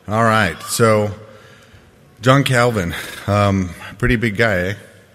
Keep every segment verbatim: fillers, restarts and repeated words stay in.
All right, so John Calvin, um, pretty big guy, eh?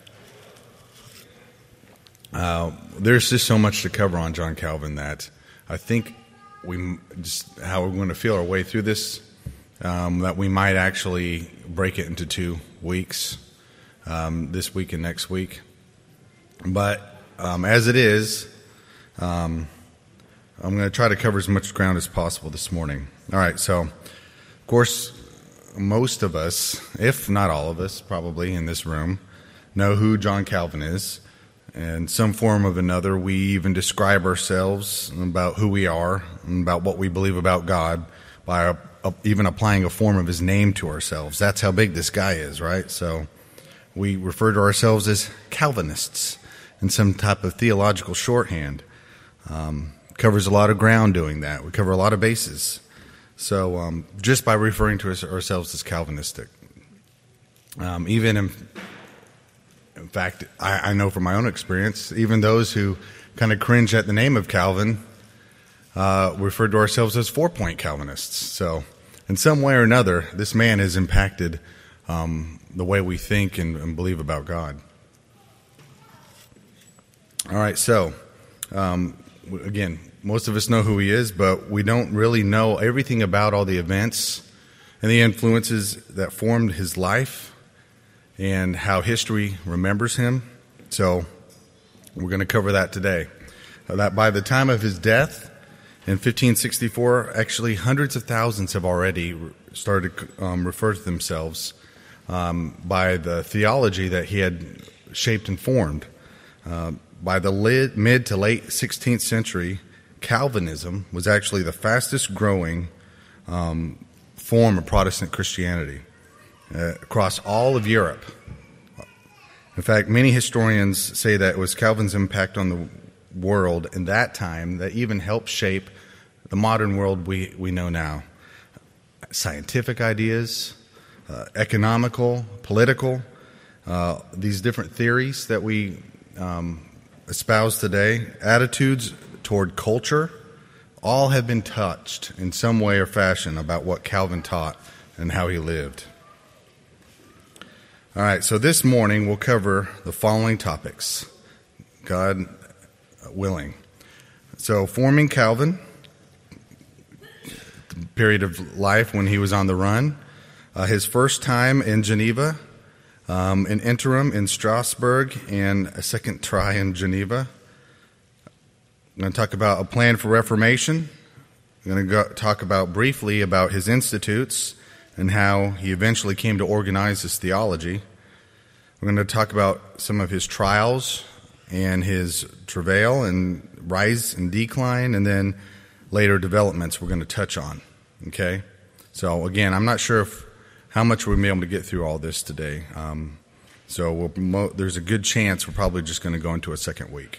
Uh, there's just so much to cover on John Calvin that I think we just how we're going to feel our way through this, um, that we might actually break it into two weeks, um, this week and next week. But um, as it is, um, I'm going to try to cover as much ground as possible this morning. All right, so, of course, most of us, if not all of us, probably in this room, know who John Calvin is. In some form of another, we even describe ourselves about who we are and about what we believe about God by a, a, even applying a form of his name to ourselves. That's how big this guy is, right? So we refer to ourselves as Calvinists in some type of theological shorthand. Um, covers a lot of ground doing that. We cover a lot of bases. So um, just by referring to ourselves as Calvinistic. Um, even in, in fact, I, I know from my own experience, even those who kind of cringe at the name of Calvin uh, refer to ourselves as four-point Calvinists. So in some way or another, this man has impacted um, the way we think and, and believe about God. All right, so um, again, most of us know who he is, but we don't really know everything about all the events and the influences that formed his life and how history remembers him. So we're going to cover that today. That by the time of his death in fifteen sixty-four, actually hundreds of thousands have already started um, refer to themselves um, by the theology that he had shaped and formed. Uh, by the lid, mid to late sixteenth century, Calvinism was actually the fastest growing um, form of Protestant Christianity uh, across all of Europe. In fact, many historians say that it was Calvin's impact on the world in that time that even helped shape the modern world we, we know now. Scientific ideas, uh, economical, political, uh, these different theories that we um, espouse today, attitudes toward culture, all have been touched in some way or fashion about what Calvin taught and how he lived. All right, so this morning we'll cover the following topics, God willing. So forming Calvin, the period of life when he was on the run, uh, his first time in Geneva, um, an interim in Strasbourg, and a second try in Geneva. I'm going to talk about a plan for reformation. I'm going to go, talk about briefly about his institutes and how he eventually came to organize his theology. We're going to talk about some of his trials and his travail and rise and decline, and then later developments we're going to touch on. Okay? So again, I'm not sure if how much we'll be able to get through all this today. Um, so we'll, mo- there's a good chance we're probably just going to go into a second week.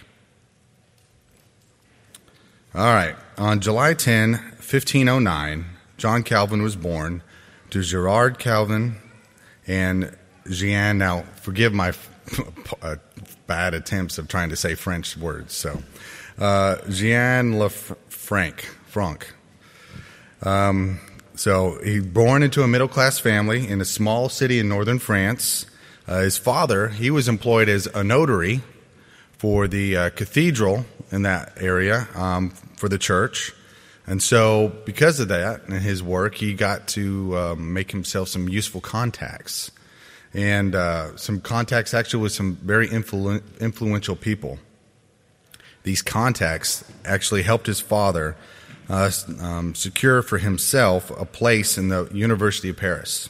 All right. On July tenth, fifteen oh nine, John Calvin was born to Gerard Calvin and Jeanne. Now, forgive my uh, bad attempts of trying to say French words. So, uh, Jeanne Lefranc, Franck. Um, so, he born into a middle-class family in a small city in northern France. Uh, his father, he was employed as a notary for the uh, cathedral in that area, um, for the church. And so because of that and his work, he got to um, make himself some useful contacts. And uh, some contacts actually with some very influ- influential people. These contacts actually helped his father uh, um, secure for himself a place in the University of Paris.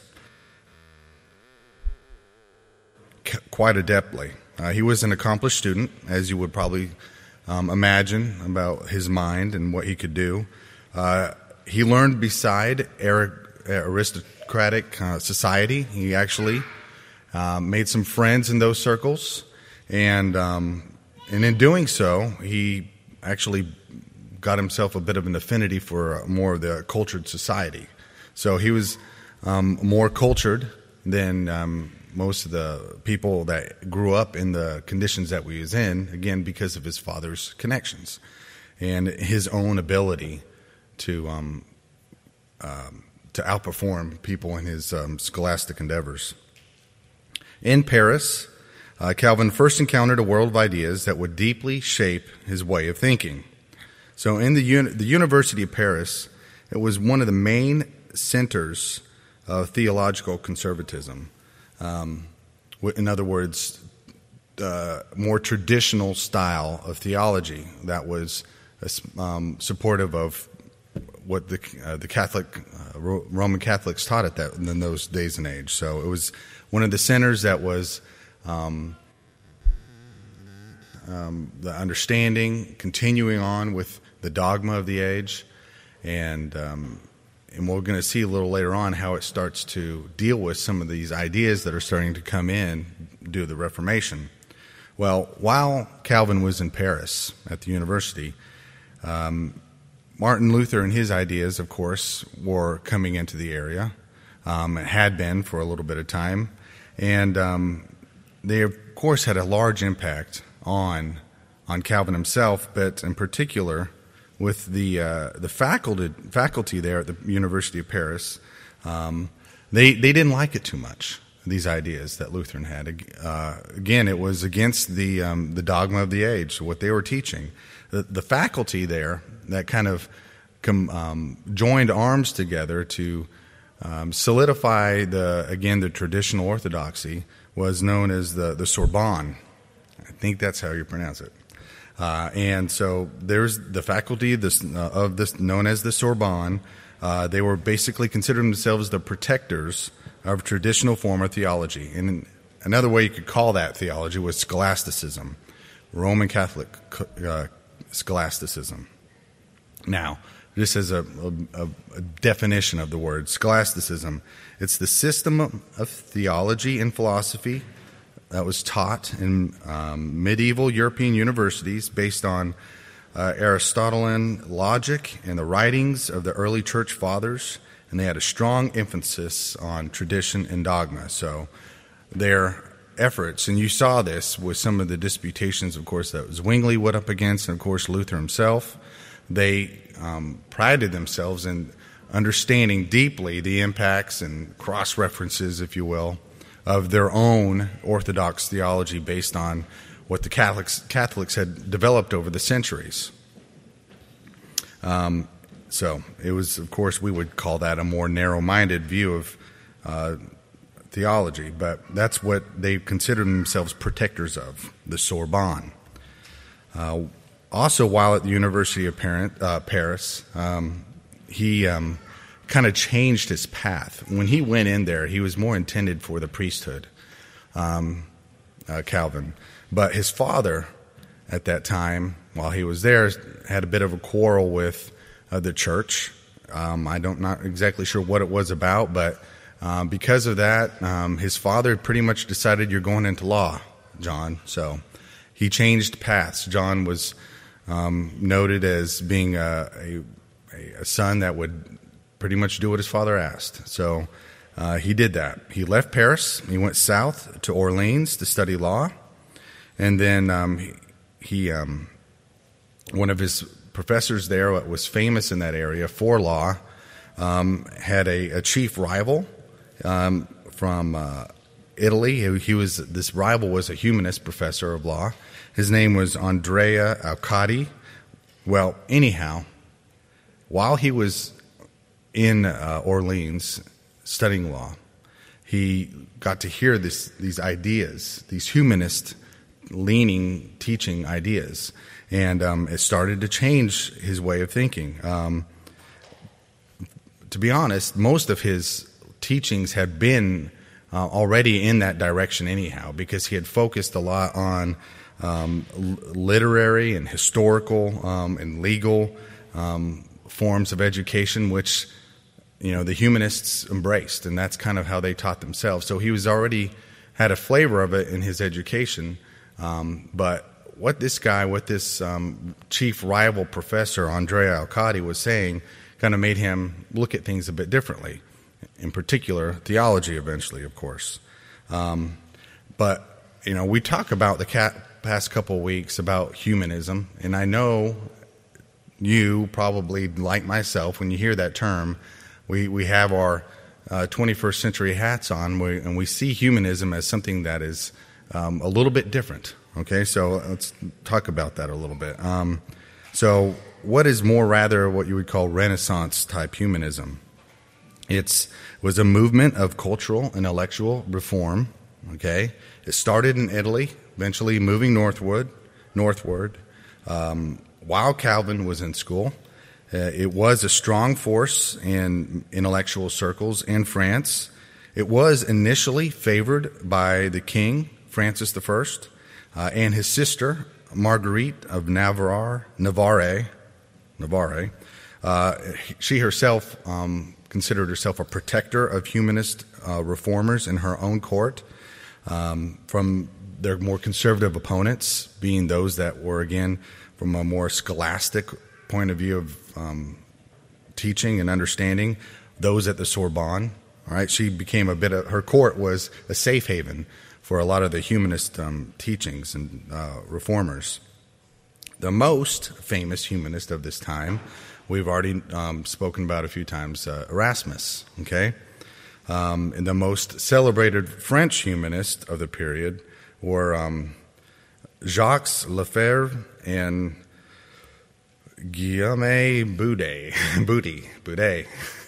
C- quite adeptly. Uh, he was an accomplished student, as you would probably um, imagine about his mind and what he could do. Uh, he learned beside aristocratic uh, society. He actually uh, made some friends in those circles, and um, and in doing so, he actually got himself a bit of an affinity for more of the cultured society. So he was um, more cultured than um, most of the people that grew up in the conditions that we was in, again, because of his father's connections and his own ability to um, um, to outperform people in his um, scholastic endeavors. In Paris, uh, Calvin first encountered a world of ideas that would deeply shape his way of thinking. So in the, uni- the University of Paris, it was one of the main centers of theological conservatism. Um, in other words, uh, more traditional style of theology that was um, supportive of what the uh, the Catholic uh, Roman Catholics taught at that in those days and age. So it was one of the centers that was um, um, the understanding, continuing on with the dogma of the age, and um, and we're going to see a little later on how it starts to deal with some of these ideas that are starting to come in due to the Reformation. Well, while Calvin was in Paris at the university, um, Martin Luther and his ideas, of course, were coming into the area. Um, it had been for a little bit of time. And um, they, of course, had a large impact on on Calvin himself, but in particular with the uh, the faculty faculty there at the University of Paris. Um, they they didn't like it too much, these ideas that Lutheran had. Uh, again, it was against the um, the dogma of the age, what they were teaching. The, the faculty there that kind of com, um, joined arms together to um, solidify the again the traditional orthodoxy was known as the the Sorbonne. I think that's how you pronounce it. Uh, and so there's the faculty this, uh, of this known as the Sorbonne. Uh, they were basically considered themselves the protectors of traditional form of theology. And another way you could call that theology was scholasticism, Roman Catholic uh, scholasticism. Now, just as a, a, a definition of the word scholasticism, it's the system of theology and philosophy that was taught in um, medieval European universities based on uh, Aristotelian logic and the writings of the early church fathers, and they had a strong emphasis on tradition and dogma. So their efforts, and you saw this with some of the disputations, of course, that Zwingli went up against, and of course Luther himself, they um, prided themselves in understanding deeply the impacts and cross-references, if you will, of their own Orthodox theology based on what the Catholics Catholics had developed over the centuries. Um, so it was, of course, we would call that a more narrow-minded view of uh, theology, but that's what they considered themselves protectors of, the Sorbonne. Uh, also, while at the University of Parent, uh, Paris, um, he... Um, kind of changed his path. When he went in there, he was more intended for the priesthood, um, uh, Calvin. But his father, at that time, while he was there, had a bit of a quarrel with uh, the church. Um, I don't not exactly sure what it was about, but um, because of that, um, his father pretty much decided, you're going into law, John. So he changed paths. John was um, noted as being a, a, a son that would pretty much do what his father asked. So uh, he did that. He left Paris. He went south to Orleans to study law. And then um, he, he um, one of his professors there that was famous in that area for law um, had a, a chief rival um, from uh, Italy. He, he was this rival was a humanist professor of law. His name was Andrea Alcati. Well, anyhow, while he was in uh, Orleans studying law, he got to hear this, these ideas, these humanist-leaning teaching ideas, and um, it started to change his way of thinking. Um, to be honest, most of his teachings had been uh, already in that direction anyhow, because he had focused a lot on um, literary and historical um, and legal um, forms of education, which you know the humanists embraced, and that's kind of how they taught themselves. So he was already had a flavor of it in his education, um, but what this guy, what this um, chief rival professor, Andrea Alcati, was saying kind of made him look at things a bit differently, in particular theology eventually, of course. Um, but, you know, we talk about the cat, past couple of weeks about humanism, and I know you probably, like myself, when you hear that term, we, we have our uh, twenty-first century hats on, we, and we see humanism as something that is um, a little bit different. Okay, so let's talk about that a little bit. Um, so what is more rather what you would call Renaissance-type humanism? It's, it was a movement of cultural and intellectual reform. Okay, it started in Italy, eventually moving northward. Northward, um, while Calvin was in school, uh, it was a strong force in intellectual circles in France. It was initially favored by the king, Francis the First, uh, and his sister, Marguerite of Navarre. Navarre, Navarre. Uh, she herself um, considered herself a protector of humanist uh, reformers in her own court um, from their more conservative opponents, being those that were, again, from a more scholastic point of view of um, teaching and understanding, those at the Sorbonne. All right, she became a bit of, her court was a safe haven for a lot of the humanist um, teachings and uh, reformers. The most famous humanist of this time, we've already um, spoken about a few times, uh, Erasmus, okay? Um, and the most celebrated French humanist of the period were um, Jacques Lefebvre and Guillaume Boudet. Boudet. Boudet.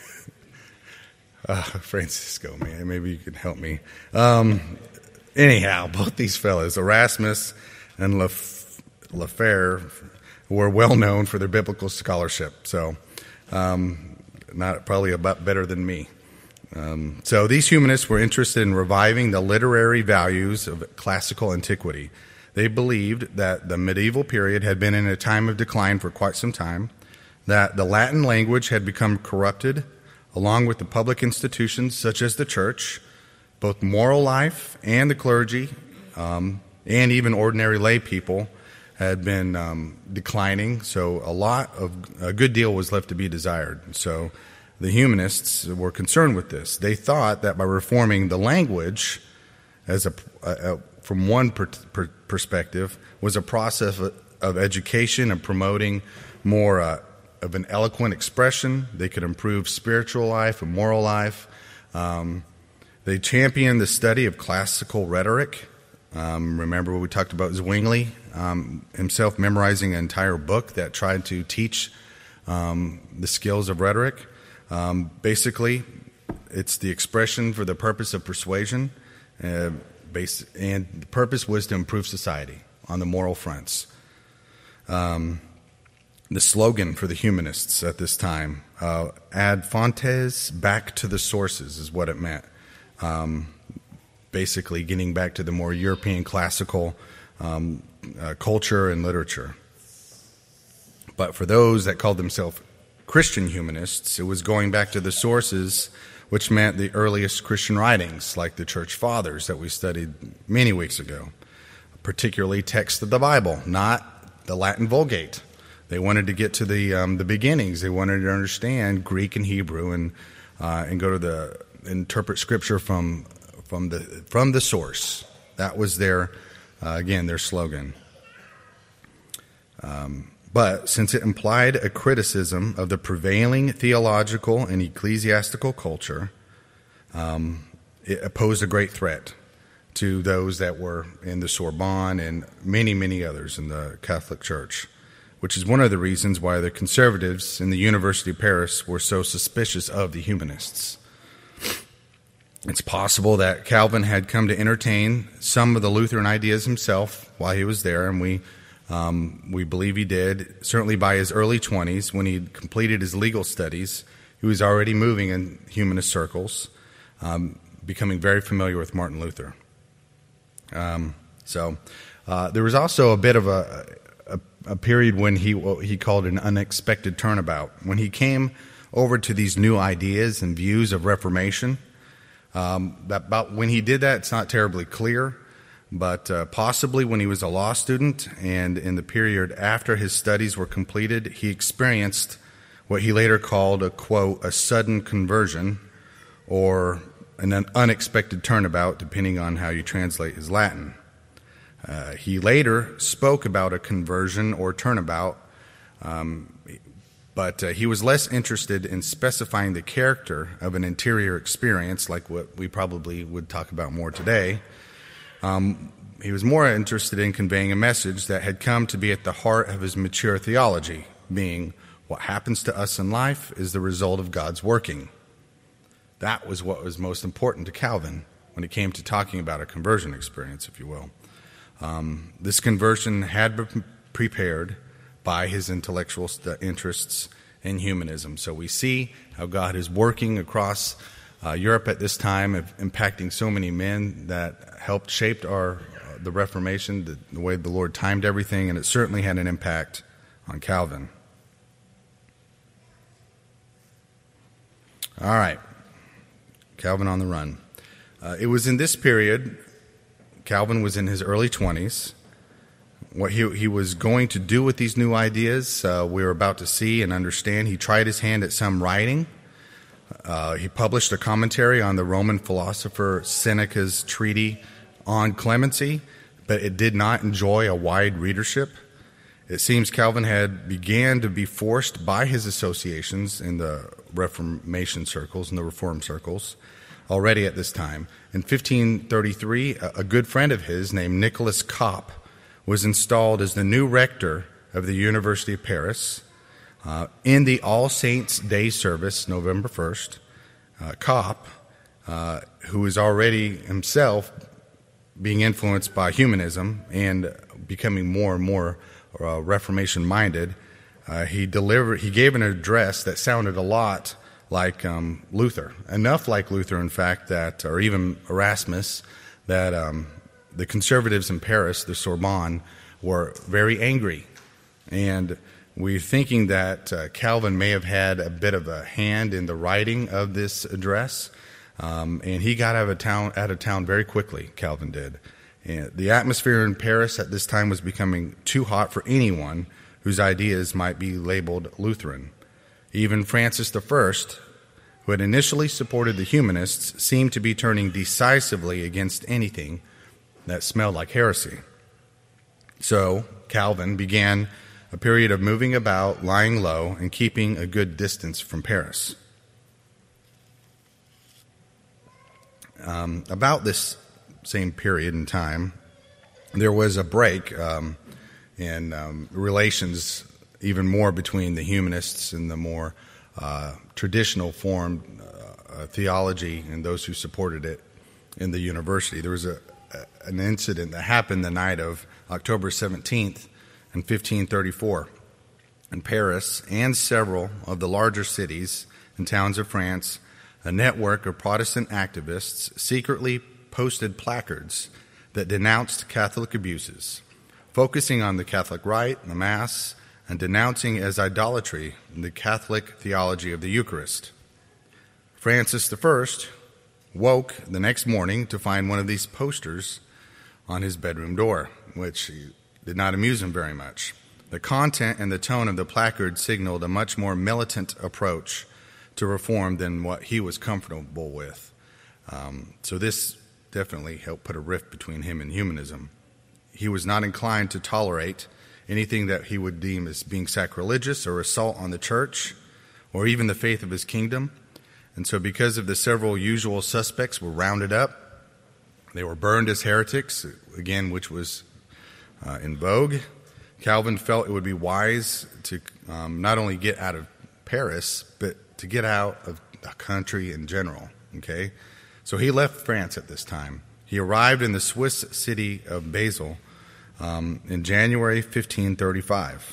Uh, Francisco, man, maybe you could help me. Um, anyhow, both these fellows, Erasmus and Lef- Lefebvre, were well known for their biblical scholarship. So, um, not probably about better than me. Um, so these humanists were interested in reviving the literary values of classical antiquity. They believed that the medieval period had been in a time of decline for quite some time, that the Latin language had become corrupted, along with the public institutions such as the church, both moral life and the clergy, um, and even ordinary lay people had been um, declining. So a lot of a good deal was left to be desired. So the humanists were concerned with this. They thought that by reforming the language, as a, a, a from one per, per, perspective, was a process of, of education and promoting more uh, of an eloquent expression. They could improve spiritual life and moral life. Um, they championed the study of classical rhetoric. Um, remember what we talked about Zwingli um, himself memorizing an entire book that tried to teach um, the skills of rhetoric. Um, basically, it's the expression for the purpose of persuasion, uh, base, and the purpose was to improve society on the moral fronts. Um, the slogan for the humanists at this time, uh, ad fontes, back to the sources, is what it meant. Um, basically, getting back to the more European classical um, uh, culture and literature. But for those that called themselves Christian humanists, it was going back to the sources, which meant the earliest Christian writings, like the Church Fathers that we studied many weeks ago, particularly texts of the Bible, not the Latin Vulgate. They wanted to get to the um, the beginnings. They wanted to understand Greek and Hebrew and uh, and go to the interpret Scripture from from the from the source. That was their uh, again their slogan. Um, But since it implied a criticism of the prevailing theological and ecclesiastical culture, um, it posed a great threat to those that were in the Sorbonne and many, many others in the Catholic Church, which is one of the reasons why the conservatives in the University of Paris were so suspicious of the humanists. It's possible that Calvin had come to entertain some of the Lutheran ideas himself while he was there, and we Um, we believe he did. Certainly by his early twenties, when he completed his legal studies, he was already moving in humanist circles, um, becoming very familiar with Martin Luther. Um, so uh, there was also a bit of a, a, a period when he what he called an unexpected turnabout. When he came over to these new ideas and views of Reformation, um, that about when he did that, it's not terribly clear. But uh, possibly when he was a law student and in the period after his studies were completed, he experienced what he later called a, quote, a sudden conversion or an unexpected turnabout, depending on how you translate his Latin. Uh, he later spoke about a conversion or turnabout um, But uh, he was less interested in specifying the character of an interior experience, like what we probably would talk about more today. Um, he was more interested in conveying a message that had come to be at the heart of his mature theology, being what happens to us in life is the result of God's working. That was what was most important to Calvin when it came to talking about a conversion experience, if you will. Um, this conversion had been prepared by his intellectual st- interests in humanism. So we see how God is working across uh, Europe at this time, of impacting so many men that helped shape our uh, the Reformation, the, the way the Lord timed everything, and it certainly had an impact on Calvin. All right, Calvin on the run. Uh, it was in this period, Calvin was in his early twenties. What he he was going to do with these new ideas, uh, we were about to see and understand. He tried his hand at some writing. Uh, he published a commentary on the Roman philosopher Seneca's treatise on clemency, but it did not enjoy a wide readership. It seems Calvin had began to be forced by his associations in the Reformation circles and the Reform circles already at this time. In fifteen thirty-three, a good friend of his named Nicholas Cop was installed as the new rector of the University of Paris. Uh, in the All Saints' Day service, November first, uh, Cop, uh, who was already himself being influenced by humanism and becoming more and more uh, Reformation-minded, uh, he delivered. He gave an address that sounded a lot like um, Luther, enough like Luther, in fact, that, or even Erasmus, that um, the conservatives in Paris, the Sorbonne, were very angry. And we're thinking that uh, Calvin may have had a bit of a hand in the writing of this address, um, and he got out of town out of town very quickly, Calvin did. And the atmosphere in Paris at this time was becoming too hot for anyone whose ideas might be labeled Lutheran. Even Francis the First, who had initially supported the humanists, seemed to be turning decisively against anything that smelled like heresy. So Calvin began a period of moving about, lying low, and keeping a good distance from Paris. Um, about this same period in time, there was a break um, in um, relations even more between the humanists and the more uh, traditional formed uh, theology and those who supported it in the university. There was a, a an incident that happened the night of October seventeenth in fifteen thirty-four in Paris and several of the larger cities and towns of France. A network of Protestant activists secretly posted placards that denounced Catholic abuses, focusing on the Catholic rite, the Mass, and denouncing as idolatry the Catholic theology of the Eucharist. Francis the First woke the next morning to find one of these posters on his bedroom door, which did not amuse him very much. The content and the tone of the placard signaled a much more militant approach to reform than what he was comfortable with. Um, so this definitely helped put a rift between him and humanism. He was not inclined to tolerate anything that he would deem as being sacrilegious or assault on the church or even the faith of his kingdom. And so because of the several usual suspects were rounded up, they were burned as heretics, again, which was uh, in vogue. Calvin felt it would be wise to um, not only get out of Paris, but to get out of the country in general, okay? So he left France at this time. He arrived in the Swiss city of Basel um, in January fifteen thirty-five.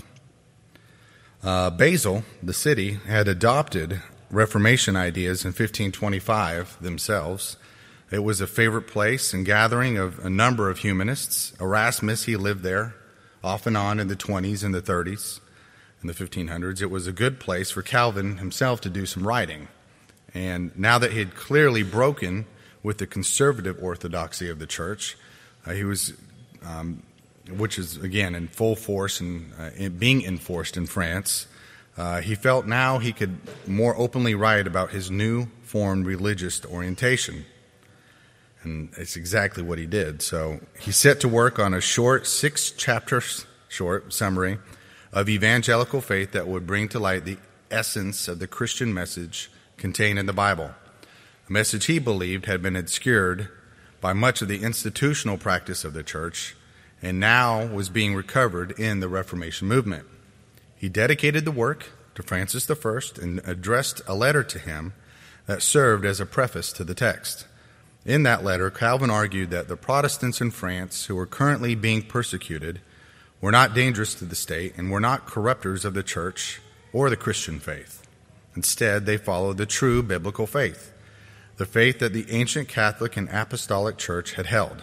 Uh, Basel, the city, had adopted Reformation ideas in fifteen twenty-five themselves. It was a favorite place and gathering of a number of humanists. Erasmus, he lived there off and on in the twenties and the thirties. In the fifteen hundreds, it was a good place for Calvin himself to do some writing. And now that he had clearly broken with the conservative orthodoxy of the church, uh, he was, um, which is, again, in full force and uh, being enforced in France, uh, he felt now he could more openly write about his new formed religious orientation. And it's exactly what he did. So he set to work on a short, six-chapter short summary of evangelical faith that would bring to light the essence of the Christian message contained in the Bible, a message he believed had been obscured by much of the institutional practice of the church and now was being recovered in the Reformation movement. He dedicated the work to Francis the First and addressed a letter to him that served as a preface to the text. In that letter, Calvin argued that the Protestants in France who were currently being persecuted were not dangerous to the state and were not corrupters of the church or the Christian faith. Instead, they followed the true biblical faith, the faith that the ancient Catholic and Apostolic Church had held.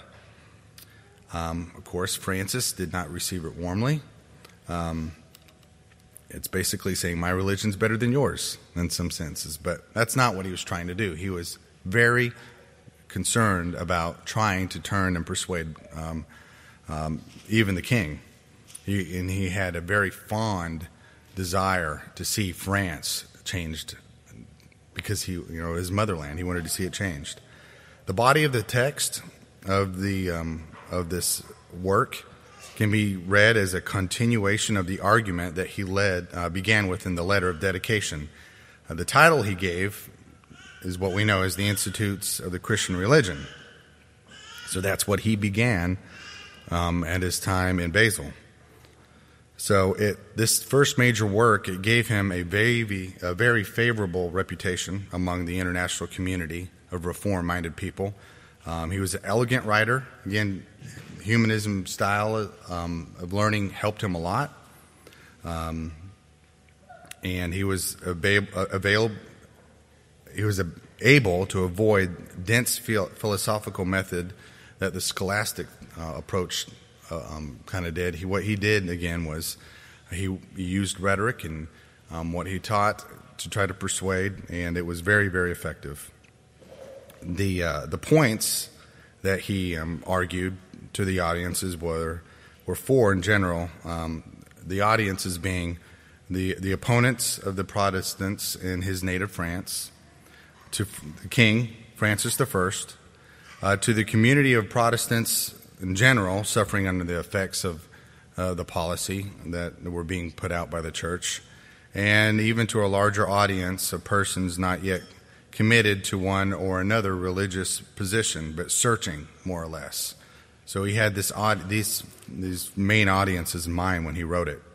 Um, of course, Francis did not receive it warmly. Um, it's basically saying my religion's better than yours in some senses, but that's not what he was trying to do. He was very concerned about trying to turn and persuade um, um, even the king. He, and he had a very fond desire to see France changed because he, you know, his motherland. He wanted to see it changed. The body of the text of the um, of this work can be read as a continuation of the argument that he led uh, began with in the letter of dedication. Uh, the title he gave is what we know as the Institutes of the Christian Religion. So that's what he began um, at his time in Basel. So it, this first major work, it gave him a very, a very favorable reputation among the international community of reform-minded people. Um, he was an elegant writer. Again, humanism style um, of learning helped him a lot. Um, and he was avail- available. He was able to avoid dense philosophical method that the scholastic uh, approach uh, um, kind of did. He, what he did, again, was he, he used rhetoric and um, what he taught to try to persuade, and it was very, very effective. The uh, the points that he um, argued to the audiences were were four in general. Um, the audiences being the the opponents of the Protestants in his native France, to the King Francis the First, uh, to the community of Protestants in general suffering under the effects of uh, the policy that were being put out by the church, and even to a larger audience of persons not yet committed to one or another religious position, but searching more or less. So he had this odd, these these main audiences in mind when he wrote it.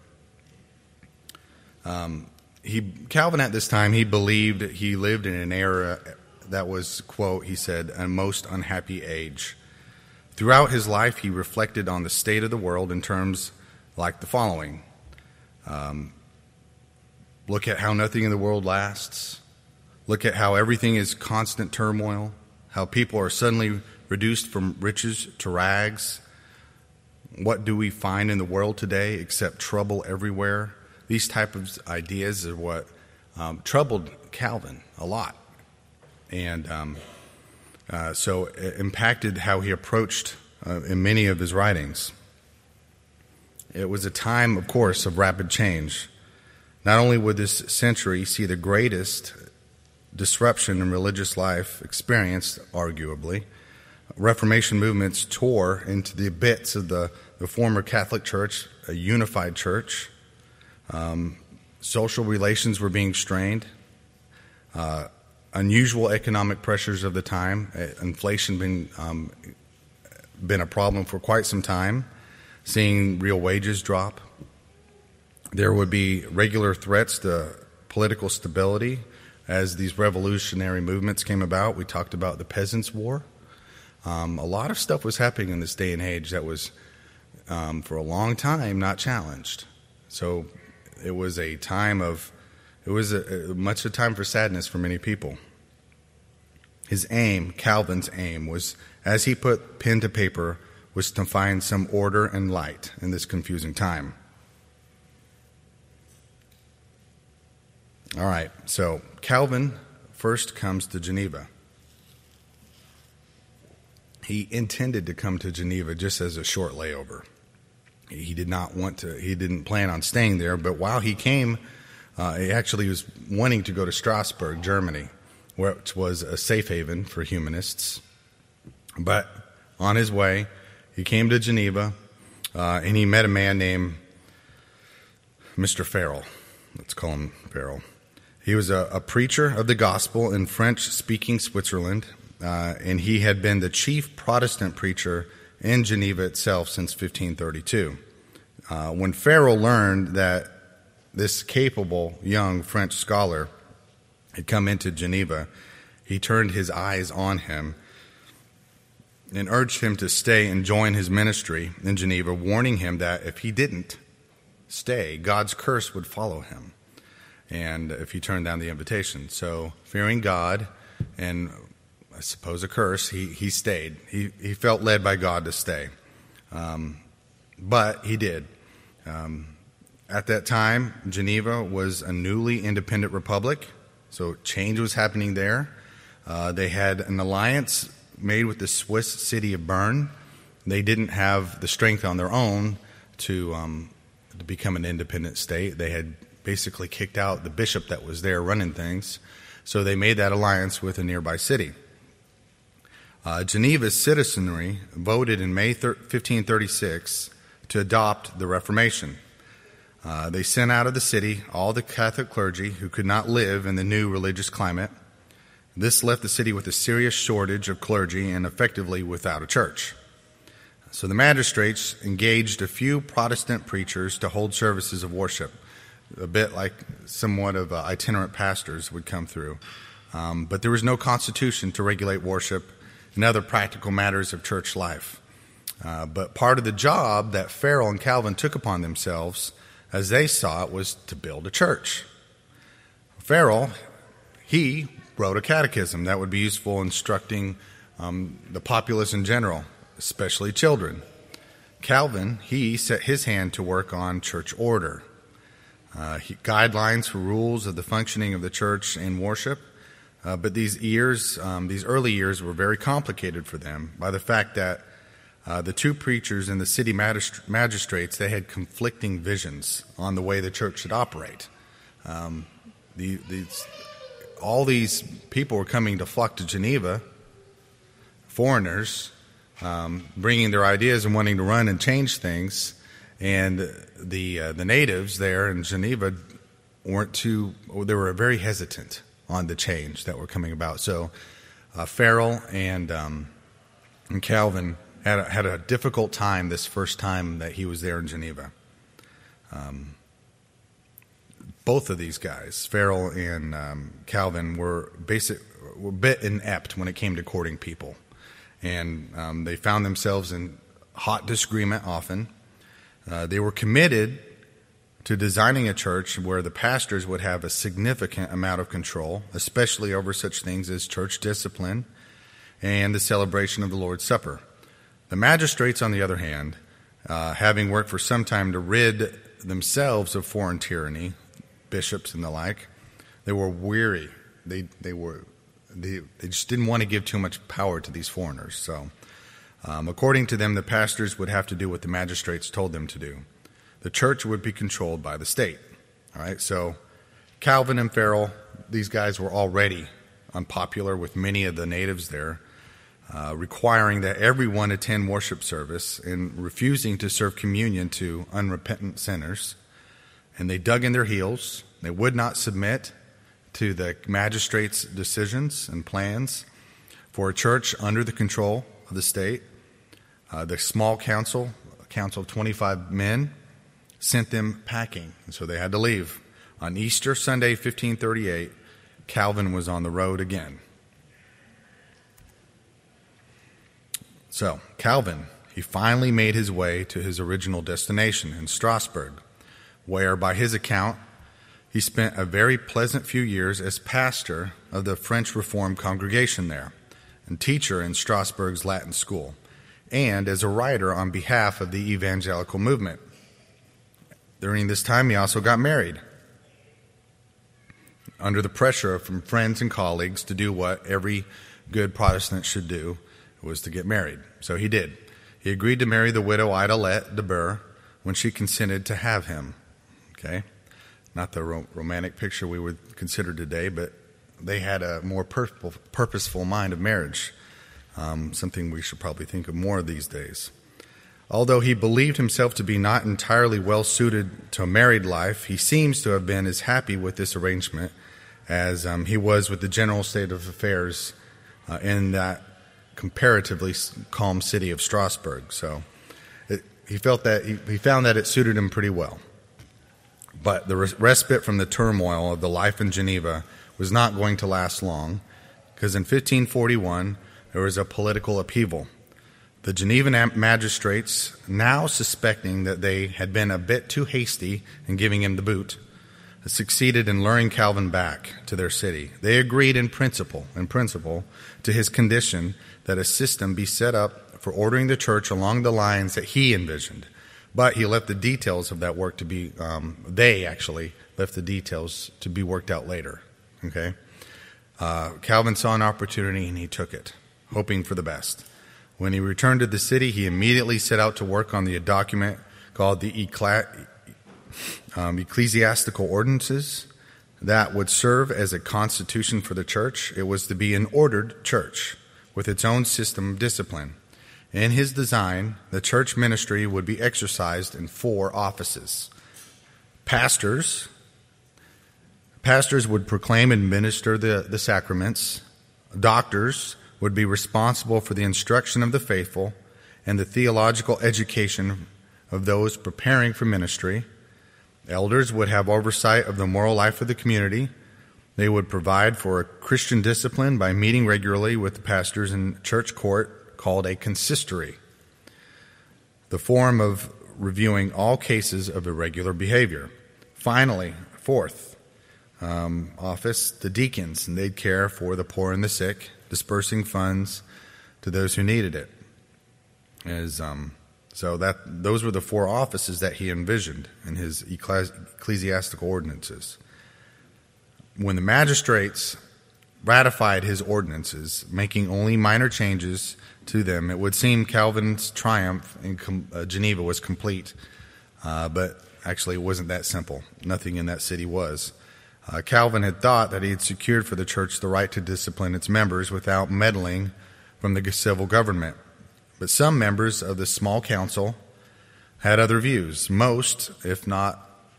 Um, he Calvin at this time, he believed he lived in an era that was, quote, he said, a most unhappy age. Throughout his life, he reflected on the state of the world in terms like the following. Um, look at how nothing in the world lasts. Look at how everything is constant turmoil, how people are suddenly reduced from riches to rags. What do we find in the world today except trouble everywhere? These type of ideas are what um, troubled Calvin a lot. And um, uh, so it impacted how he approached uh, in many of his writings. It was a time, of course, of rapid change. Not only would this century see the greatest disruption in religious life experienced, arguably, Reformation movements tore into the bits of the, the former Catholic Church, a unified church. Um, social relations were being strained. Uh, unusual economic pressures of the time, uh, inflation been um, been a problem for quite some time. Seeing real wages drop. There would be regular threats to political stability as these revolutionary movements came about. We talked about the Peasants' War. Um, a lot of stuff was happening in this day and age that was, um, for a long time, not challenged. So it was a time of, it was a, a, much a time for sadness for many people. His aim, Calvin's aim, was, as he put pen to paper, was to find some order and light in this confusing time. All right, so Calvin first comes to Geneva. He intended to come to Geneva just as a short layover. He did not want to, he didn't plan on staying there, but while he came, uh, he actually was wanting to go to Strasbourg, Germany, which was a safe haven for humanists. But on his way, he came to Geneva, uh, and he met a man named Mister Farel. Let's call him Farel. He was a, a preacher of the gospel in French-speaking Switzerland, uh, and he had been the chief Protestant preacher in Geneva itself since fifteen thirty-two. Uh, when Farel learned that this capable young French scholar had come into Geneva, he turned his eyes on him and urged him to stay and join his ministry in Geneva, warning him that if he didn't stay, God's curse would follow him, and if he turned down the invitation. So, fearing God and I suppose a curse, he, he stayed. He, he felt led by God to stay. Um, but he did. Um, at that time, Geneva was a newly independent republic, so change was happening there. Uh, they had an alliance made with the Swiss city of Bern. They didn't have the strength on their own to, um, to become an independent state. They had basically kicked out the bishop that was there running things, so they made that alliance with a nearby city. Uh, Geneva's citizenry voted in May fifteen thirty-six to adopt the Reformation. Uh, they sent out of the city all the Catholic clergy who could not live in the new religious climate. This left the city with a serious shortage of clergy and effectively without a church. So the magistrates engaged a few Protestant preachers to hold services of worship, a bit like somewhat of uh, itinerant pastors would come through. Um, but there was no constitution to regulate worship and other practical matters of church life. Uh, but part of the job that Farel and Calvin took upon themselves, as they saw it, was to build a church. Farel, he wrote a catechism that would be useful instructing um, the populace in general, especially children. Calvin, he set his hand to work on church order, uh, he, guidelines for rules of the functioning of the church and worship. Uh, but these years, um, these early years were very complicated for them by the fact that uh, the two preachers and the city magist- magistrates, they had conflicting visions on the way the church should operate. Um, the, these, all these people were coming to flock to Geneva, foreigners, um, bringing their ideas and wanting to run and change things, and the uh, the natives there in Geneva weren't too, they were very hesitant on the change that were coming about. So uh, Farel and um, and Calvin had a, had a difficult time this first time that he was there in Geneva. Um, both of these guys, Farel and um, Calvin, were basic were a bit inept when it came to courting people, and um, they found themselves in hot disagreement often. Uh, they were committed to designing a church where the pastors would have a significant amount of control, especially over such things as church discipline and the celebration of the Lord's Supper. The magistrates, on the other hand, uh, having worked for some time to rid themselves of foreign tyranny, bishops and the like, they were weary. They they were they, they just didn't want to give too much power to these foreigners. So, um, according to them, the pastors would have to do what the magistrates told them to do. The church would be controlled by the state. All right, so Calvin and Farel, these guys were already unpopular with many of the natives there, uh, requiring that everyone attend worship service and refusing to serve communion to unrepentant sinners. And they dug in their heels. They would not submit to the magistrates' decisions and plans for a church under the control of the state. Uh, the small council, a council of twenty-five men, sent them packing, and so they had to leave. On Easter Sunday, fifteen thirty-eight, Calvin was on the road again. So, Calvin, he finally made his way to his original destination in Strasbourg, where, by his account, he spent a very pleasant few years as pastor of the French Reformed congregation there, and teacher in Strasbourg's Latin school, and as a writer on behalf of the evangelical movement. During this time, he also got married, under the pressure from friends and colleagues to do what every good Protestant should do, was to get married. So he did. He agreed to marry the widow Idolette de Burr when she consented to have him. Okay? Not the ro- romantic picture we would consider today, but they had a more purposeful, purposeful mind of marriage, um, something we should probably think of more these days. Although he believed himself to be not entirely well suited to a married life, he seems to have been as happy with this arrangement as um, he was with the general state of affairs uh, in that comparatively calm city of Strasbourg. So it, he felt that he, he found that it suited him pretty well. But the respite from the turmoil of the life in Geneva was not going to last long, because in fifteen forty-one there was a political upheaval. The Genevan magistrates, now suspecting that they had been a bit too hasty in giving him the boot, succeeded in luring Calvin back to their city. They agreed in principle, in principle, to his condition that a system be set up for ordering the church along the lines that he envisioned. But he left the details of that work to be, um, they actually left the details to be worked out later. Okay, uh, Calvin saw an opportunity and he took it, hoping for the best. When he returned to the city, he immediately set out to work on the document called the Ecclesiastical Um, ecclesiastical ordinances that would serve as a constitution for the church. It was to be an ordered church with its own system of discipline. In his design, the church ministry would be exercised in four offices. Pastors, pastors would proclaim and administer the, the sacraments. Doctors would be responsible for the instruction of the faithful and the theological education of those preparing for ministry. Elders would have oversight of the moral life of the community. They would provide for a Christian discipline by meeting regularly with the pastors in church court called a consistory, the forum of reviewing all cases of irregular behavior. Finally, fourth um, office, the deacons, and they'd care for the poor and the sick, dispersing funds to those who needed it. As um, So that those were the four offices that he envisioned in his ecclesiastical ordinances. When the magistrates ratified his ordinances, making only minor changes to them, it would seem Calvin's triumph in uh, Geneva was complete. Uh, but actually it wasn't that simple. Nothing in that city was. Uh, Calvin had thought that he had secured for the church the right to discipline its members without meddling from the civil government. But some members of the small council had other views. Most, if not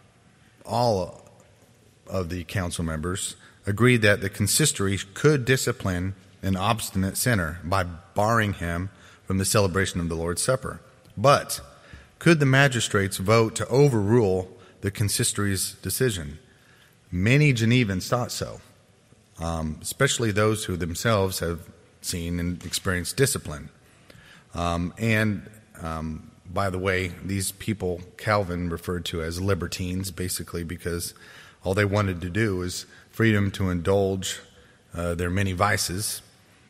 all of the council members, agreed that the consistory could discipline an obstinate sinner by barring him from the celebration of the Lord's Supper. But could the magistrates vote to overrule the consistory's decision? Many Genevans thought so, um, especially those who themselves have seen and experienced discipline. Um, and, um, by the way, these people Calvin referred to as libertines, basically because all they wanted to do was freedom to indulge uh, their many vices.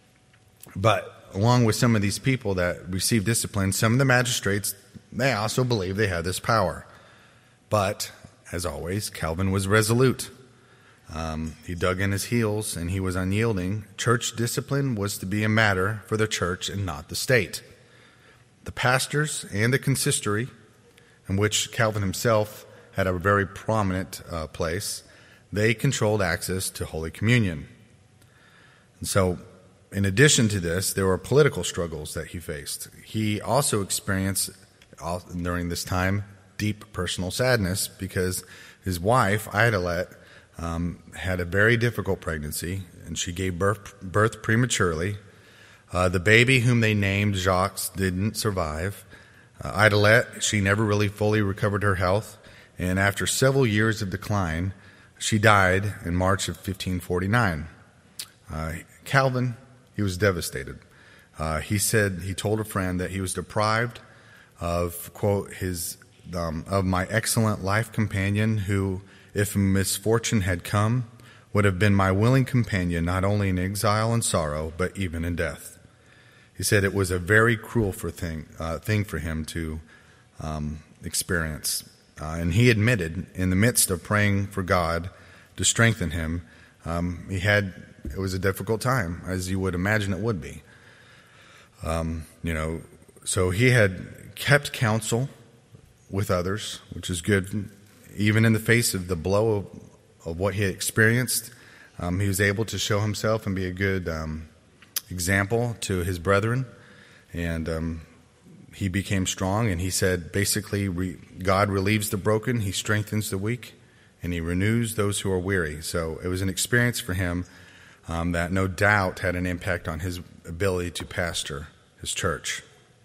But along with some of these people that received discipline, some of the magistrates, they also believed they had this power. But, as always, Calvin was resolute. Um, he dug in his heels and he was unyielding. Church discipline was to be a matter for the church and not the state. The pastors and the consistory, in which Calvin himself had a very prominent uh, place, they controlled access to Holy Communion. And so, in addition to this, there were political struggles that he faced. He also experienced, during this time, deep personal sadness because his wife, Idelette, um, had a very difficult pregnancy, and she gave birth, birth prematurely. Uh, the baby, whom they named Jacques, didn't survive. Uh, Idelette, she never really fully recovered her health, and after several years of decline, she died in March of fifteen forty-nine. Uh, Calvin, he was devastated. Uh, he said, he told a friend that he was deprived of, quote, his um, of my excellent life companion who, if misfortune had come, would have been my willing companion not only in exile and sorrow, but even in death. He said it was a very cruel for thing, uh, thing for him to um, experience. Uh, and he admitted, in the midst of praying for God to strengthen him, um, he had, it was a difficult time, as you would imagine it would be. Um, you know, so he had kept counsel with others, which is good. Even in the face of the blow of, of what he had experienced, um, he was able to show himself and be a good um, example to his brethren. And um, he became strong, and he said, basically, re- God relieves the broken, he strengthens the weak, and he renews those who are weary. So it was an experience for him um, that no doubt had an impact on his ability to pastor his church.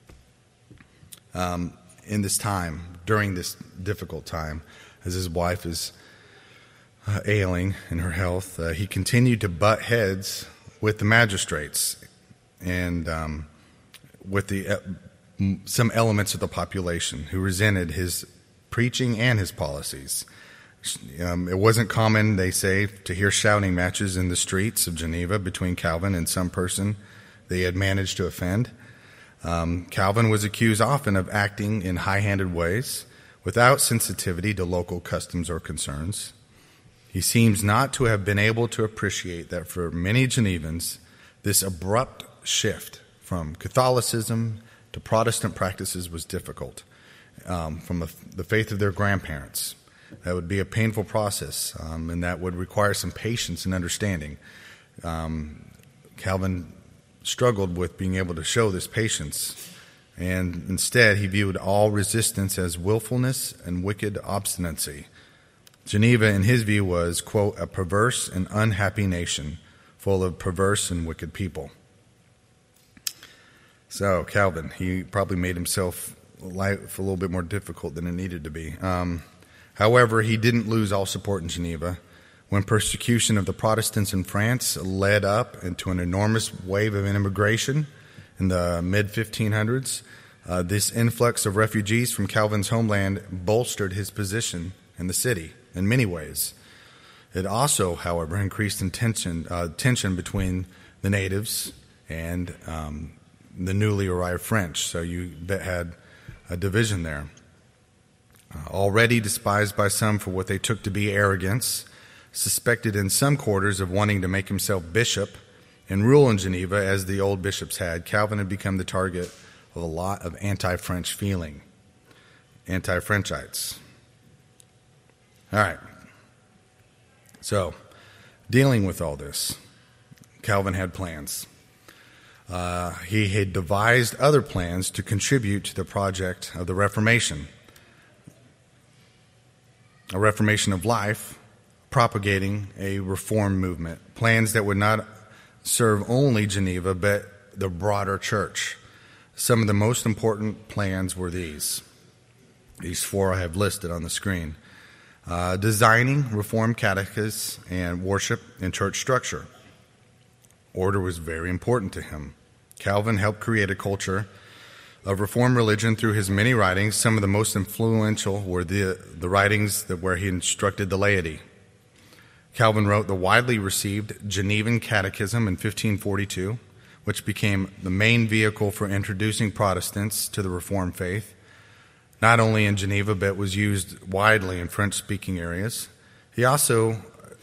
Um, in this time, during this difficult time, as his wife is uh, ailing in her health, uh, he continued to butt heads with the magistrates and um, with the uh, some elements of the population who resented his preaching and his policies. Um, it wasn't common, they say, to hear shouting matches in the streets of Geneva between Calvin and some person they had managed to offend. Um, Calvin was accused often of acting in high-handed ways without sensitivity to local customs or concerns. He seems not to have been able to appreciate that for many Genevans, this abrupt shift from Catholicism to Protestant practices was difficult. Um, from the, the faith of their grandparents, that would be a painful process, um, and that would require some patience and understanding. Um, Calvin struggled with being able to show this patience, and instead he viewed all resistance as willfulness and wicked obstinacy. Geneva, in his view, was, quote, a perverse and unhappy nation full of perverse and wicked people. So Calvin, he probably made himself life a little bit more difficult than it needed to be. Um, however, he didn't lose all support in Geneva. When persecution of the Protestants in France led up into an enormous wave of immigration in the mid fifteen hundreds, uh, this influx of refugees from Calvin's homeland bolstered his position in the city in many ways. It also, however, increased in tension, uh, tension between the natives and um, the newly arrived French. So you had a division there. Uh, already despised by some for what they took to be arrogance, suspected in some quarters of wanting to make himself bishop and rule in Geneva as the old bishops had, Calvin had become the target of a lot of anti-French feeling, anti-Frenchites. All right. So, dealing with all this, Calvin had plans. Uh, he had devised other plans to contribute to the project of the Reformation, a reformation of life, propagating a reform movement, plans that would not serve only Geneva but the broader church. Some of the most important plans were these. These four I have listed on the screen. Uh, designing Reformed catechisms and worship and church structure. Order was very important to him. Calvin helped create a culture of Reformed religion through his many writings. Some of the most influential were the, the writings that where he instructed the laity. Calvin wrote the widely received Genevan Catechism in fifteen forty-two, which became the main vehicle for introducing Protestants to the Reformed faith, not only in Geneva, but was used widely in French-speaking areas. He also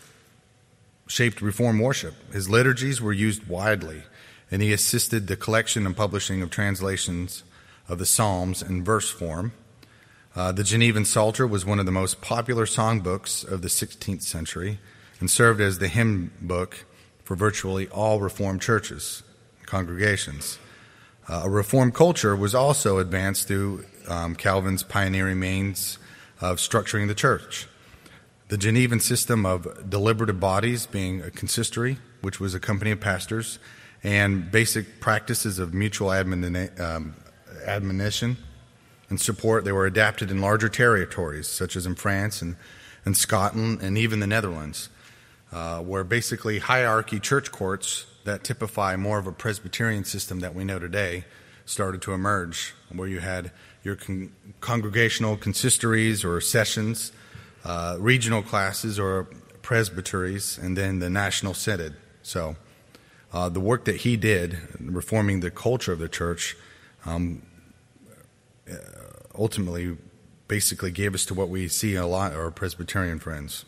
shaped Reformed worship. His liturgies were used widely, and he assisted the collection and publishing of translations of the Psalms in verse form. Uh, the Genevan Psalter was one of the most popular songbooks of the sixteenth century and served as the hymn book for virtually all Reformed churches and congregations. Uh, a Reformed culture was also advanced through um, Calvin's pioneering means of structuring the church. The Genevan system of deliberative bodies being a consistory, which was a company of pastors, and basic practices of mutual admoni- um, admonition and support, they were adapted in larger territories, such as in France and, and Scotland and even the Netherlands, uh, where basically hierarchy church courts that typify more of a Presbyterian system that we know today started to emerge, where you had your con- congregational consistories or sessions, uh, regional classes or presbyteries, and then the national synod. So uh, the work that he did, reforming the culture of the church, um, ultimately basically gave us to what we see a lot of our Presbyterian friends.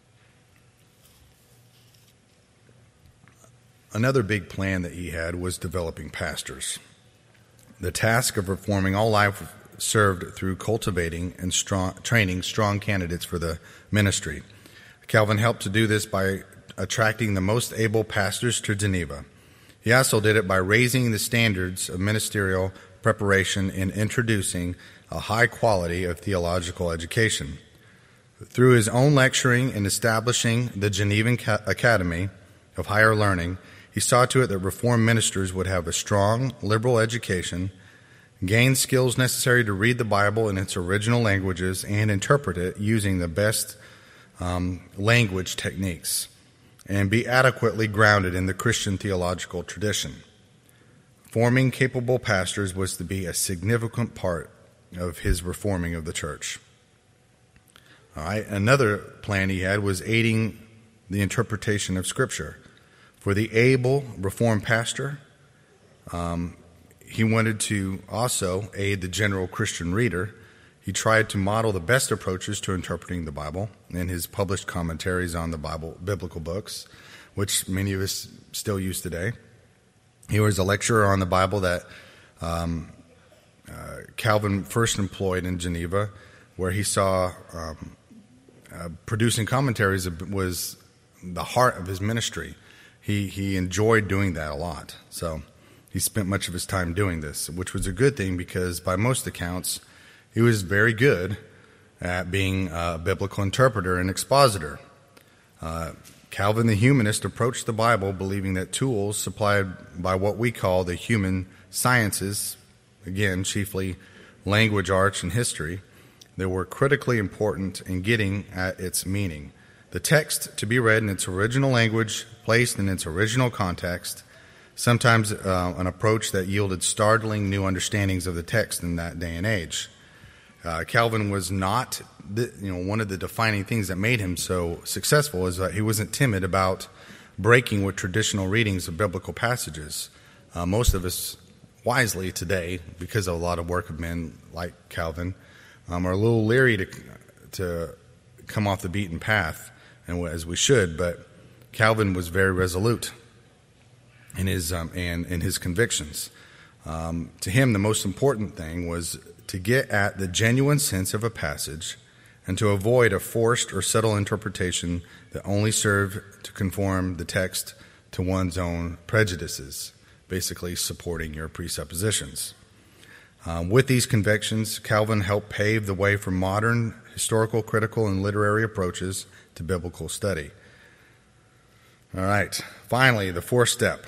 Another big plan that he had was developing pastors. The task of reforming all life served through cultivating and strong, training strong candidates for the ministry. Calvin helped to do this by attracting the most able pastors to Geneva. He also did it by raising the standards of ministerial preparation and introducing a high quality of theological education. Through his own lecturing and establishing the Genevan Academy of Higher Learning, he saw to it that Reformed ministers would have a strong liberal education, gain skills necessary to read the Bible in its original languages, and interpret it using the best um, language techniques, and be adequately grounded in the Christian theological tradition. Forming capable pastors was to be a significant part of his reforming of the church. All right, another plan he had was aiding the interpretation of Scripture. For the able Reformed pastor, um, he wanted to also aid the general Christian reader. He tried to model the best approaches to interpreting the Bible in his published commentaries on the Bible, biblical books, which many of us still use today. He was a lecturer on the Bible that um, uh, Calvin first employed in Geneva, where he saw um, uh, producing commentaries was the heart of his ministry. He he enjoyed doing that a lot. So he spent much of his time doing this, which was a good thing because by most accounts, he was very good at being a biblical interpreter and expositor. Uh, Calvin the humanist approached the Bible believing that tools supplied by what we call the human sciences, again, chiefly language, arts, and history, that were critically important in getting at its meaning. The text to be read in its original language, placed in its original context, sometimes uh, an approach that yielded startling new understandings of the text in that day and age. Uh, Calvin was not, the, you know, one of the defining things that made him so successful is that he wasn't timid about breaking with traditional readings of biblical passages. Uh, most of us, wisely today, because of a lot of work of men like Calvin, um, are a little leery to to come off the beaten path, and as we should. But Calvin was very resolute in his um, and in his convictions. Um, to him, the most important thing was to get at the genuine sense of a passage and to avoid a forced or subtle interpretation that only served to conform the text to one's own prejudices, basically supporting your presuppositions. Um, with these convictions, Calvin helped pave the way for modern historical, critical, and literary approaches to biblical study. All right, finally, the fourth step.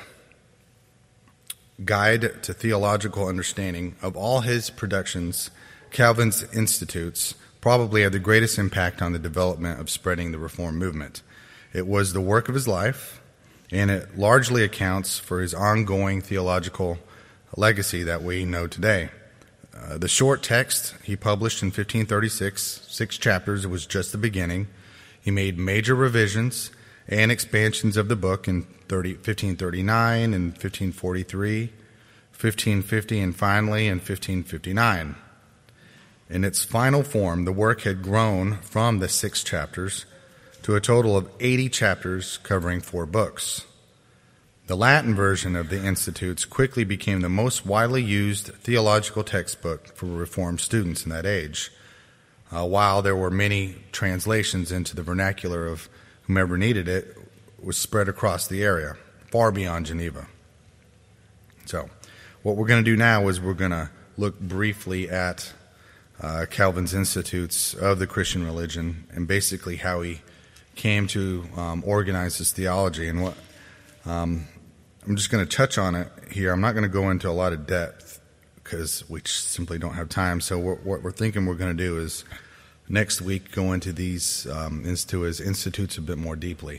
Guide to theological understanding. Of all his productions, Calvin's Institutes probably had the greatest impact on the development of spreading the Reformed movement. It was the work of his life, and it largely accounts for his ongoing theological legacy that we know today. Uh, the short text he published in fifteen thirty-six, six chapters, it was just the beginning. He made major revisions and expansions of the book in fifteen thirty-nine and fifteen forty-three, fifteen fifty, and finally in fifteen fifty-nine. In its final form, the work had grown from the six chapters to a total of eighty chapters covering four books. The Latin version of the Institutes quickly became the most widely used theological textbook for Reformed students in that age, uh, while there were many translations into the vernacular of whomever needed it, was spread across the area, far beyond Geneva. So, what we're going to do now is we're going to look briefly at uh, Calvin's Institutes of the Christian religion and basically how he came to um, organize his theology. And what um, I'm just going to touch on it here. I'm not going to go into a lot of depth because we simply don't have time. So, what, what we're thinking we're going to do is next week go into these um, into his institutes a bit more deeply.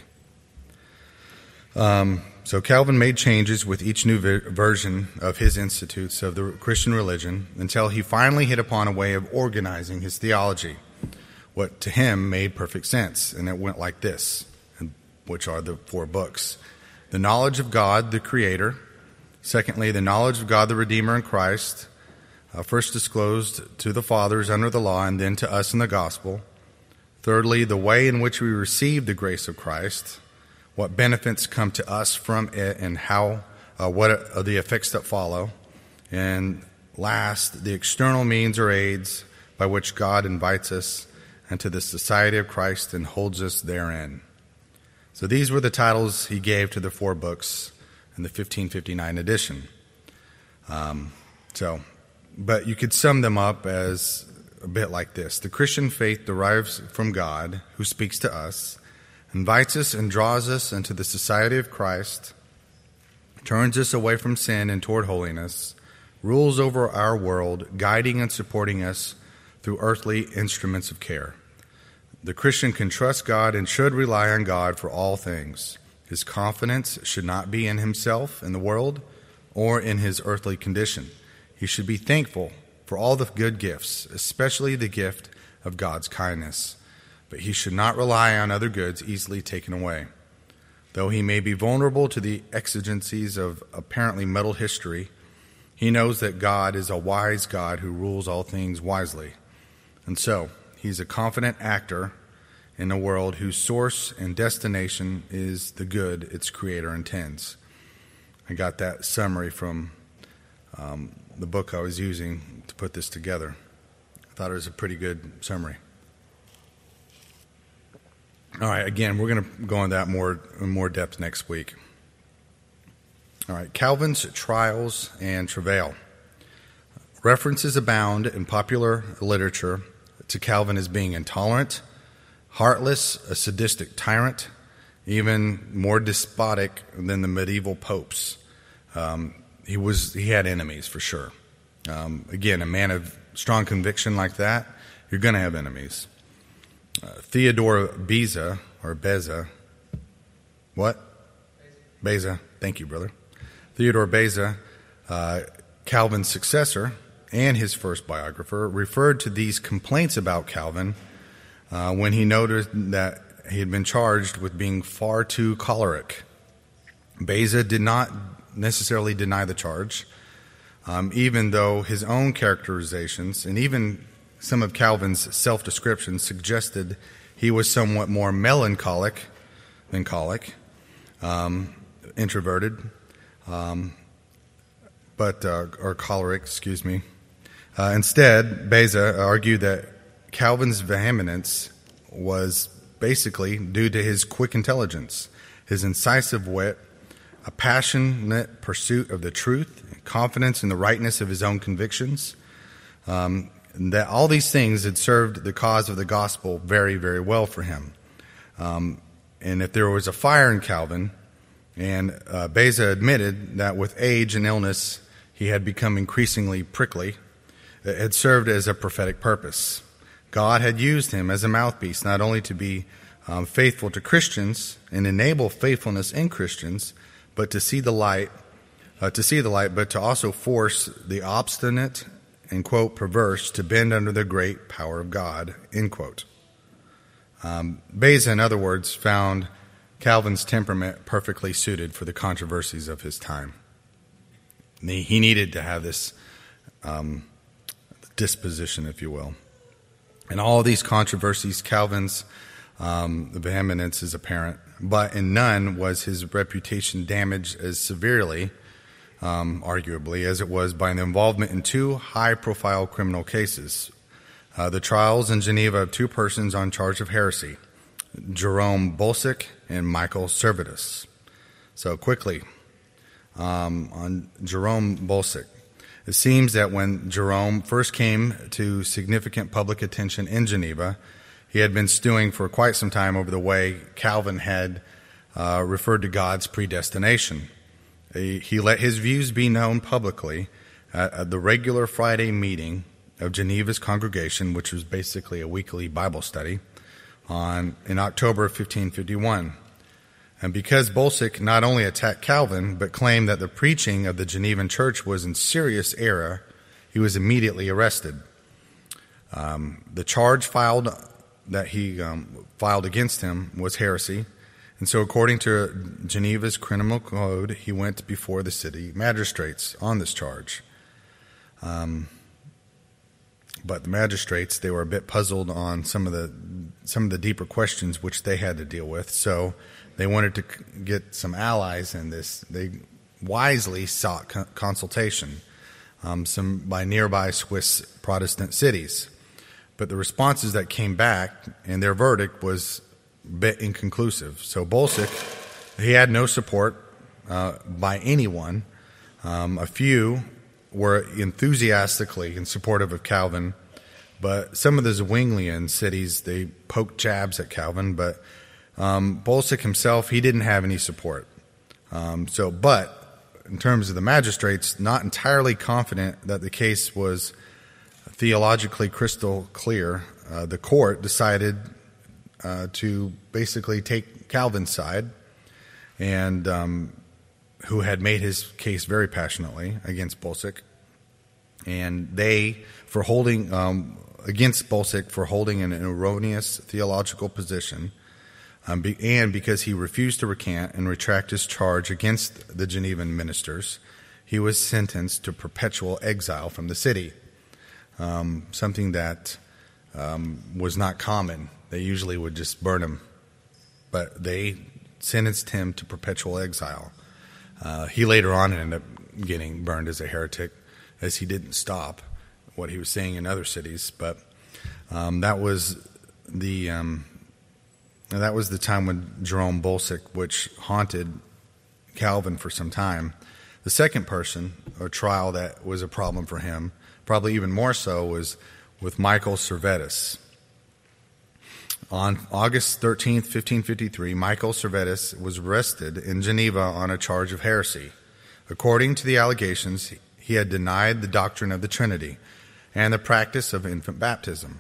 Um, so Calvin made changes with each new ver- version of his Institutes of the Christian religion until he finally hit upon a way of organizing his theology, what to him made perfect sense, and it went like this, which are the four books. The knowledge of God, the Creator. Secondly, the knowledge of God, the Redeemer in Christ, uh, first disclosed to the fathers under the law and then to us in the gospel. Thirdly, the way in which we receive the grace of Christ, what benefits come to us from it, and how uh, what are the effects that follow. And last, the external means or aids by which God invites us into the society of Christ and holds us therein. So these were the titles he gave to the four books in the fifteen fifty-nine edition. Um, so, but you could sum them up as a bit like this. The Christian faith derives from God, who speaks to us, invites us and draws us into the society of Christ, turns us away from sin and toward holiness, rules over our world, guiding and supporting us through earthly instruments of care. The Christian can trust God and should rely on God for all things. His confidence should not be in himself, in the world, or in his earthly condition. He should be thankful for all the good gifts, especially the gift of God's kindness. But he should not rely on other goods easily taken away. Though he may be vulnerable to the exigencies of apparently muddled history, he knows that God is a wise God who rules all things wisely. And so, he's a confident actor in a world whose source and destination is the good its creator intends. I got that summary from um, the book I was using to put this together. I thought it was a pretty good summary. All right, again, we're going to go into that more in more depth next week. All right, Calvin's trials and travail. References abound in popular literature to Calvin as being intolerant, heartless, a sadistic tyrant, even more despotic than the medieval popes. Um, he was he had enemies for sure. Um, again, a man of strong conviction like that, you're going to have enemies. Uh, Theodore Beza, or Beza, what? Beza. Thank you, brother. Theodore Beza, uh, Calvin's successor and his first biographer, referred to these complaints about Calvin uh, when he noted that he had been charged with being far too choleric. Beza did not necessarily deny the charge, um, even though his own characterizations and even some of Calvin's self-descriptions suggested he was somewhat more melancholic than colic, um, introverted, um, but uh, or choleric, excuse me. Uh, instead, Beza argued that Calvin's vehemence was basically due to his quick intelligence, his incisive wit, a passionate pursuit of the truth, confidence in the rightness of his own convictions. Um, that all these things had served the cause of the gospel very, very well for him. Um, and if there was a fire in Calvin, and uh, Beza admitted that with age and illness he had become increasingly prickly, it had served as a prophetic purpose. God had used him as a mouthpiece not only to be um, faithful to Christians and enable faithfulness in Christians, but to see the light, uh, to see the light, but to also force the obstinate and, quote, perverse to bend under the great power of God, end quote. Um, Beza, in other words, found Calvin's temperament perfectly suited for the controversies of his time. He, he needed to have this um, disposition, if you will. In all of these controversies, Calvin's um, vehemence is apparent, but in none was his reputation damaged as severely, Um, arguably, as it was by the involvement in two high-profile criminal cases. Uh, the trials in Geneva of two persons on charge of heresy, Jerome Bolsec and Michael Servetus. So quickly, um, on Jerome Bolsec. It seems that when Jerome first came to significant public attention in Geneva, he had been stewing for quite some time over the way Calvin had uh, referred to God's predestination. He let his views be known publicly at the regular Friday meeting of Geneva's congregation, which was basically a weekly Bible study, on in October of fifteen fifty-one. And because Bolsec not only attacked Calvin, but claimed that the preaching of the Genevan church was in serious error, he was immediately arrested. Um, the charge filed that he um, filed against him was heresy. And so according to Geneva's criminal code, he went before the city magistrates on this charge. Um, but the magistrates, they were a bit puzzled on some of the some of the deeper questions which they had to deal with. So they wanted to get some allies in this. They wisely sought consultation um, some by nearby Swiss Protestant cities. But the responses that came back and their verdict was bit inconclusive. So Bolsec, he had no support uh, by anyone. Um, a few were enthusiastically in supportive of Calvin, But some of the Zwinglian cities, they poked jabs at Calvin, but um, Bolsec himself, he didn't have any support. Um, so, but in terms of the magistrates, not entirely confident that the case was theologically crystal clear, uh, the court decided uh, to basically take Calvin's side, and um, who had made his case very passionately against Bolsec, and they for holding um, against Bolsec for holding an erroneous theological position, um, be, and because he refused to recant and retract his charge against the Genevan ministers, he was sentenced to perpetual exile from the city. Um, something that um, was not common. They usually would just burn him, but they sentenced him to perpetual exile. Uh, he later on ended up getting burned as a heretic, as he didn't stop what he was saying in other cities. But um, that was the um, that was the time when Jerome Bolsec, which haunted Calvin for some time. The second person or trial that was a problem for him, probably even more so, was with Michael Servetus. On August thirteenth, fifteen fifty-three, Michael Servetus was arrested in Geneva on a charge of heresy. According to the allegations, he had denied the doctrine of the Trinity and the practice of infant baptism.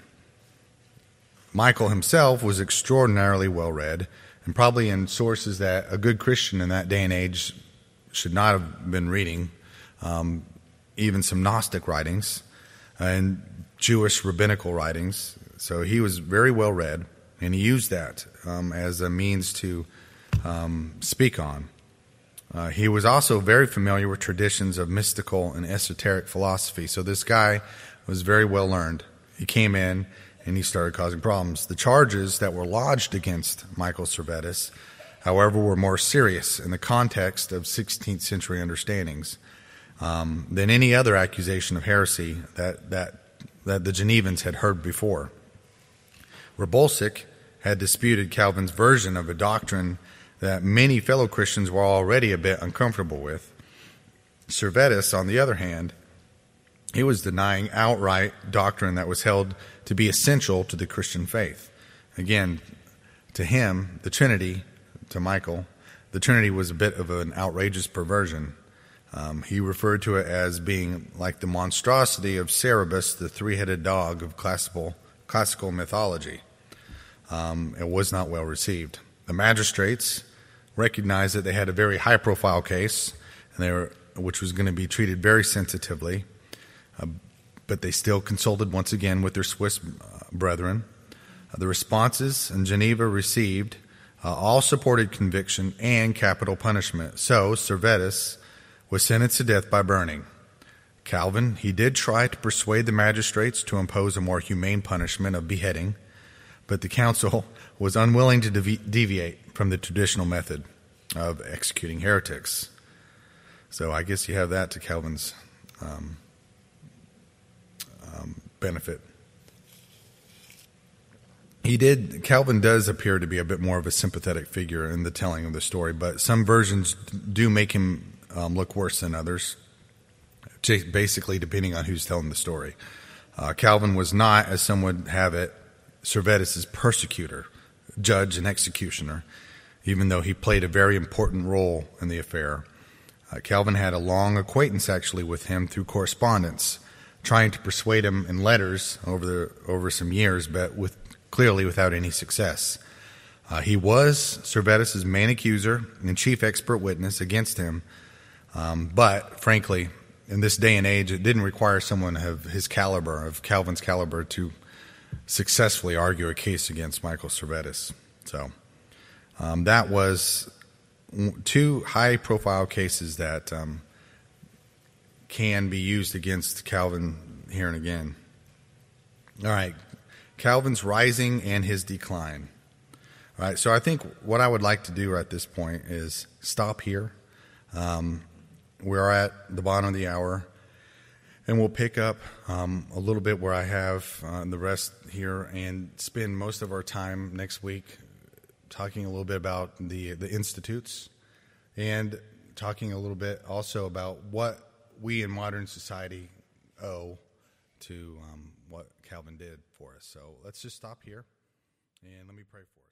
Michael himself was extraordinarily well-read, and probably in sources that a good Christian in that day and age should not have been reading, um, even some Gnostic writings and Jewish rabbinical writings. So he was very well read, and he used that um, as a means to um, speak on. Uh, he was also very familiar with traditions of mystical and esoteric philosophy. So this guy was very well learned. He came in and he started causing problems. The charges that were lodged against Michael Servetus, however, were more serious in the context of sixteenth century understandings um, than any other accusation of heresy that, that, that the Genevans had heard before. Where Bolsec had disputed Calvin's version of a doctrine that many fellow Christians were already a bit uncomfortable with, Servetus, on the other hand, he was denying outright doctrine that was held to be essential to the Christian faith. Again, to him, the Trinity, to Michael, the Trinity was a bit of an outrageous perversion. Um, he referred to it as being like the monstrosity of Cerberus, the three-headed dog of classical classical mythology. Um, it was not well received. The magistrates recognized that they had a very high-profile case, and they were, which was going to be treated very sensitively, uh, but they still consulted once again with their Swiss uh, brethren. Uh, the responses in Geneva received uh, all supported conviction and capital punishment. So Servetus was sentenced to death by burning. Calvin, he did try to persuade the magistrates to impose a more humane punishment of beheading, but the council was unwilling to devi- deviate from the traditional method of executing heretics. So I guess you have that to Calvin's um, um, benefit. He did, Calvin does appear to be a bit more of a sympathetic figure in the telling of the story, but some versions do make him um, look worse than others, basically depending on who's telling the story. Uh, Calvin was not, as some would have it, Servetus' persecutor, judge, and executioner, even though he played a very important role in the affair. Uh, Calvin had a long acquaintance, actually, with him through correspondence, trying to persuade him in letters over the, over some years, but with clearly without any success. Uh, he was Servetus' main accuser and chief expert witness against him, um, but frankly, in this day and age, it didn't require someone of his caliber, of Calvin's caliber, to successfully argue a case against Michael Servetus. So um, that was two high-profile cases that um, can be used against Calvin here and again. All right, Calvin's rising and his decline. All right, so I think what I would like to do at this point is stop here. Um, we're at the bottom of the hour, and we'll pick up um, a little bit where I have uh, the rest here and spend most of our time next week talking a little bit about the, the institutes and talking a little bit also about what we in modern society owe to um, what Calvin did for us. So let's just stop here and let me pray for us.